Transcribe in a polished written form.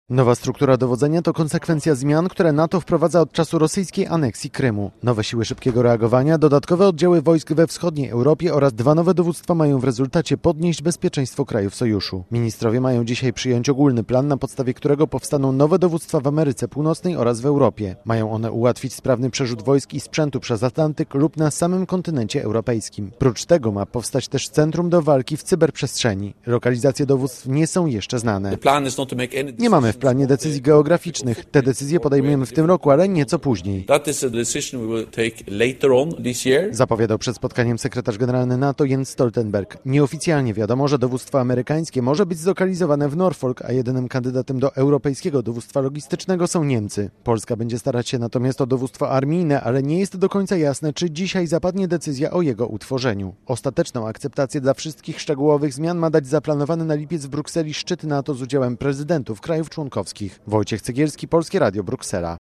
Nowa struktura dowodzenia to konsekwencja zmian, które NATO wprowadza od czasu rosyjskiej aneksji Krymu. Nowe siły szybkiego reagowania, dodatkowe oddziały wojsk we wschodniej Europie oraz 2 nowe dowództwa mają w rezultacie podnieść bezpieczeństwo krajów sojuszu. Ministrowie mają dzisiaj przyjąć ogólny plan, na podstawie którego powstaną nowe dowództwa w Ameryce Północnej oraz w Europie. Mają one ułatwić sprawny przerzut wojsk i sprzętu przez Atlantyk lub na samym kontynencie europejskim. Prócz tego ma powstać też centrum do walki w cyberprzestrzeni. Lokalizacje dowództw nie są jeszcze znane. Nie mamy w planie decyzji geograficznych. Te decyzje podejmujemy w tym roku, ale nieco później. Zapowiadał przed spotkaniem sekretarz generalny NATO Jens Stoltenberg. Nieoficjalnie wiadomo, że dowództwo amerykańskie może być zlokalizowane w Norfolk, a jedynym kandydatem do europejskiego dowództwa logistycznego są Niemcy. Polska będzie starać się natomiast o dowództwo armijne, ale nie jest do końca jasne, czy dzisiaj zapadnie decyzja o jego utworzeniu. Ostateczną akceptację dla wszystkich szczegółowych zmian ma dać zaplanowany na lipiec w Brukseli szczyt NATO z udziałem prezydentów krajów członkowskich. Wojciech Cegielski, Polskie Radio, Bruksela.